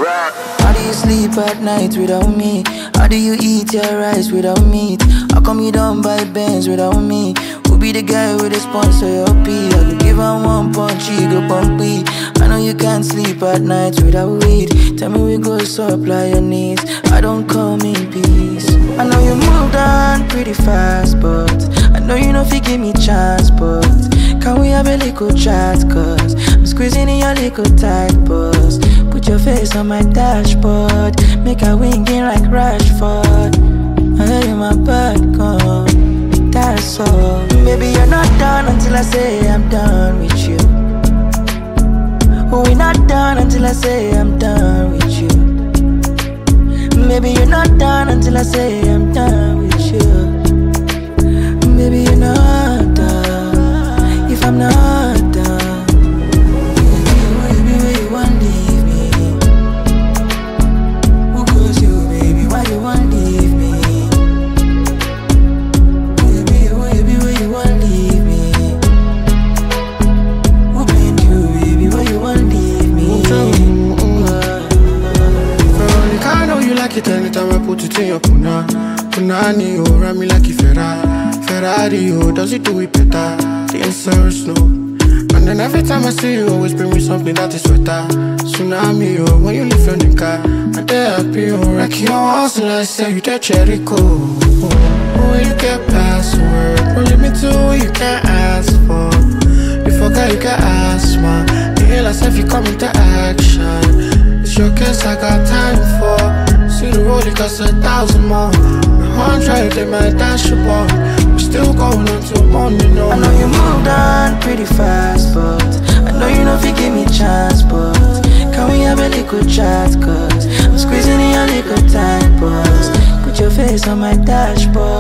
How do you sleep at night without me? How do you eat your rice without meat? How come you don't buy Benz without me? Who be the guy with the sponsor your pee? I could give her one punch, she go pump me. I know you can't sleep at night without weed. Tell me we go supply your needs. I don't come in peace. I know you moved on pretty fast, but I know you know if you give me chance, but can we have a little chat? Cause I'm squeezing in your little tight bus. Put your face on my dashboard, make a winging like Rashford. I hear you my bad gun, that's all. Maybe you're not done until I say I'm done with you. We're not done until I say I'm done with you. Maybe you're not done until I say I'm done with you. Maybe you're not done if I'm not done. Baby, where you want leave me? Who calls you, baby? Why you want leave me? Baby, where you want leave me? Who made you, baby? Why you want leave me? I know you like it anytime I put it in your punani, oh, ride me like a Ferrari, oh, does it do it better? The answer is no. And then every time I see you, always bring me something that is wetter. Tsunami, oh, when you leave your nigga, I'm there happy, oh, wreck your house and I say you the Jericho. Oh, when you get password, don't let me do what you can't ask for. You forgot you can ask, man. You hear yourself, you come into action. It's your case I got time for. See the road, it costs 1,000 more. 100 in my dashboard. We're still going on till morning, no. I know you moved on pretty fast, but I know you know if you give me chance, but can we have a little chat? Cause I'm squeezing in your little tight bus. Put your face on my dashboard.